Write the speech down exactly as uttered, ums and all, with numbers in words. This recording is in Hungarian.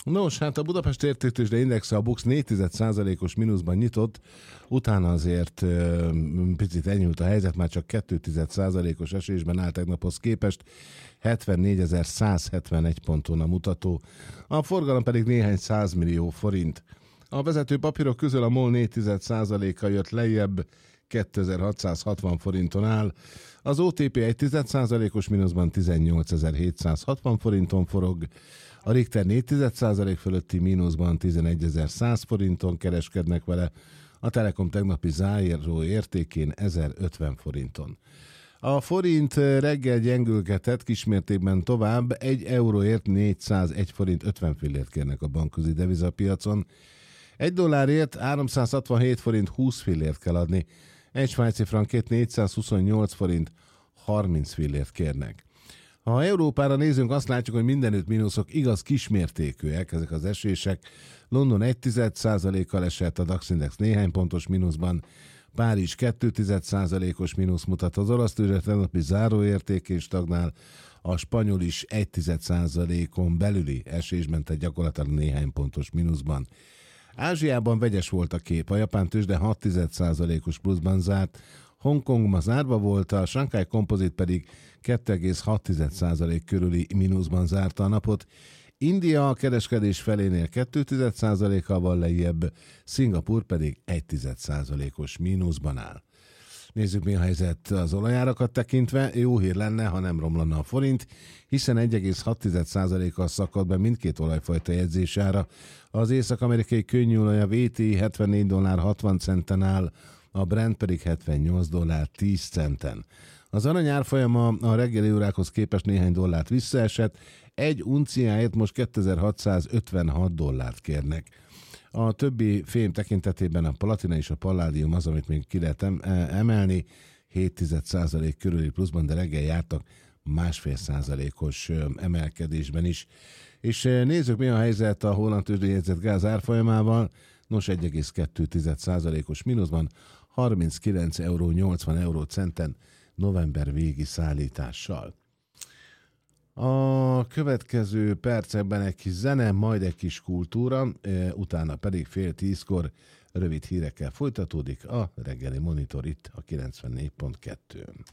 Nos, hát a Budapest Értéktőzsde Indexe, a BUX négy egész egy százalékos mínuszban nyitott, utána azért ö, picit enyhült a helyzet, már csak két egész egy százalékos esésben áll tegnaphoz képest, hetvennégyezer-százhetvenegy ponton a mutató, a forgalom pedig néhány százmillió forint. A vezető papírok közül a MOL négy egész egy százaléka jött lejjebb, kétezer-hatszázhatvan forinton áll, az o té pé egy tized százalékos mínuszban tizennyolcezer-hétszázhatvan forinton forog, a Richter négy egész egy százalék fölötti mínuszban tizenegyezer-száz forinton kereskednek vele, a Telekom tegnapi záró értékén ezerötven forinton. A forint reggel gyengülgetett kismértékben tovább, egy euróért négyszázegy forint ötven fillért kérnek a bankközi devizapiacon, egy dollárért háromszázhatvanhét forint húsz fillért kell adni, egy svájci frankért négyszázhuszonnyolc forint harminc fillért kérnek. Ha Európára nézünk, azt látjuk, hogy mindenütt mínuszok, igaz kismértékűek ezek az esések. London egy tized százalékkal esett, a DAX Index néhány pontos mínuszban, Párizs két egész egy százalékos mínusz mutat, az olasz tőzsde tegnapi záróértékén stagnál, a spanyol is egy tized százalékon belüli esésben, tehát gyakorlatilag néhány pontos mínuszban. Ázsiában vegyes volt a kép, a japán tőzsde hat tized százalékos pluszban zárt, Hongkongban zárva volt, a Shanghai Composite pedig két egész hat százalék körüli mínuszban zárta a napot. India a kereskedés felénél két egész egy százalékkal van lejjebb, Szingapúr pedig egy tized százalékos mínuszban áll. Nézzük, mi a helyzet az olajárakat tekintve. Jó hír lenne, ha nem romlana a forint, hiszen egy egész hat százalékkal szakadt be mindkét olajfajta jegyzésára. Az észak-amerikai könnyűolaj a vé té hetvennégy dollár hatvan centen áll, a Brent pedig hetvennyolc dollár tíz centen. Az arany árfolyama a reggeli órákhoz képest néhány dollárt visszaesett, egy unciáért most kétezer-hatszázötvenhat dollárt kérnek. A többi fém tekintetében a platina és a palládium az, amit még ki lehet emelni, hét tized százalék körüli pluszban, de reggel jártak másfél százalékos emelkedésben is. És nézzük, mi a helyzet a holland tőzsdén jegyzett gáz árfolyamával. Nos, egy egész kettő százalékos mínuszban, harminckilenc euró nyolcvan eurócenten november végi szállítással. A következő percekben egy kis zene, majd egy kis kultúra, utána pedig fél tízkor rövid hírekkel folytatódik a reggeli monitor itt a kilencvennégy pont kettőn.